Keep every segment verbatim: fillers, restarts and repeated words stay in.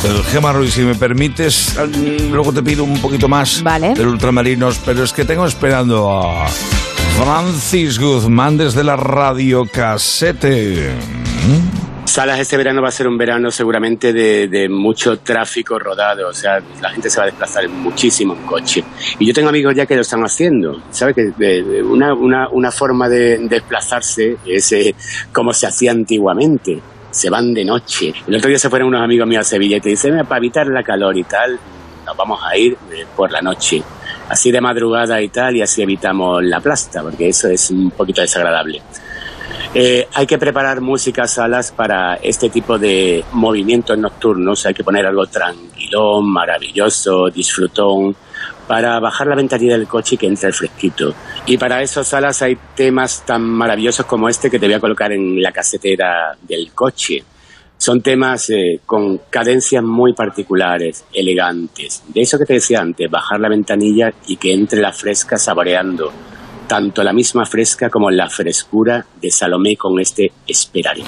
El Gemma Ruiz, si me permites, luego te pido un poquito más vale. del Ultramarinos, pero es que tengo esperando a Francis Guzmán desde la Radiocasete. Salas, este verano va a ser un verano seguramente de, de mucho tráfico rodado, o sea, la gente se va a desplazar muchísimo en coche. Y yo tengo amigos ya que lo están haciendo, ¿sabes? Que de, de una, una, una forma de desplazarse es eh, como se hacía antiguamente, se van de noche. El otro día se fueron unos amigos míos a Sevilla y te dicen, para evitar la calor y tal, nos vamos a ir eh, por la noche, así de madrugada y tal, y así evitamos la plasta, porque eso es un poquito desagradable. Eh, hay que preparar música, Salas, para este tipo de movimientos nocturnos. Hay que poner algo tranquilón, maravilloso, disfrutón, para bajar la ventanilla del coche y que entre el fresquito. Y para eso, Salas, hay temas tan maravillosos como este que te voy a colocar en la casetera del coche. Son temas eh, con cadencias muy particulares, elegantes. De eso que te decía antes, bajar la ventanilla y que entre la fresca saboreando tanto la misma fresca como la frescura de Salomé con este Esperaré.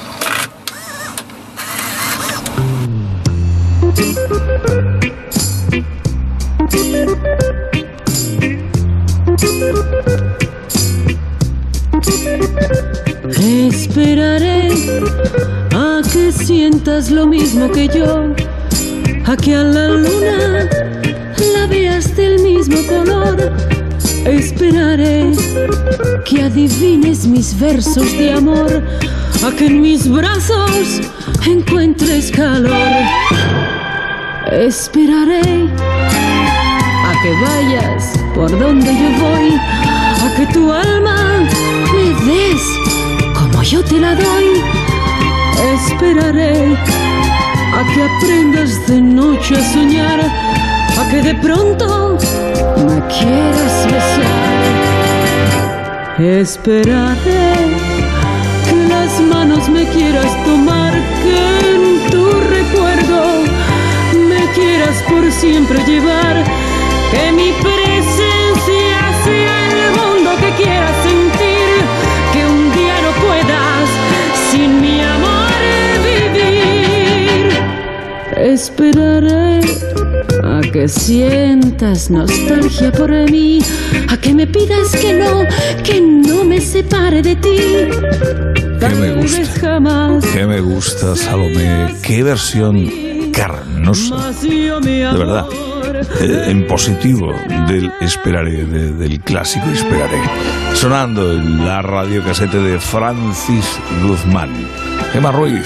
Esperaré a que sientas lo mismo que yo, a que a la luna la veas del mismo color. Esperaré que adivines mis versos de amor, a que en mis brazos encuentres calor. Esperaré a que vayas por donde yo voy, a que tu alma me des como yo te la doy. Esperaré a que aprendas de noche a soñar, a que de pronto me quieras besar. Esperaré que las manos me quieras tomar, que en tu recuerdo me quieras por siempre llevar, que mi presencia sea el mundo que quieras sentir, que un día no puedas sin mi amor vivir. Esperaré a que sientas nostalgia por mí, a que me pidas que no, que no me separe de ti. Que me gusta, que me gusta, Salomé. Qué versión carnosa, de verdad, eh, en positivo del Esperaré, de, del clásico Esperaré. Sonando en la radiocasete de Francis Guzmán. Gemma Ruiz.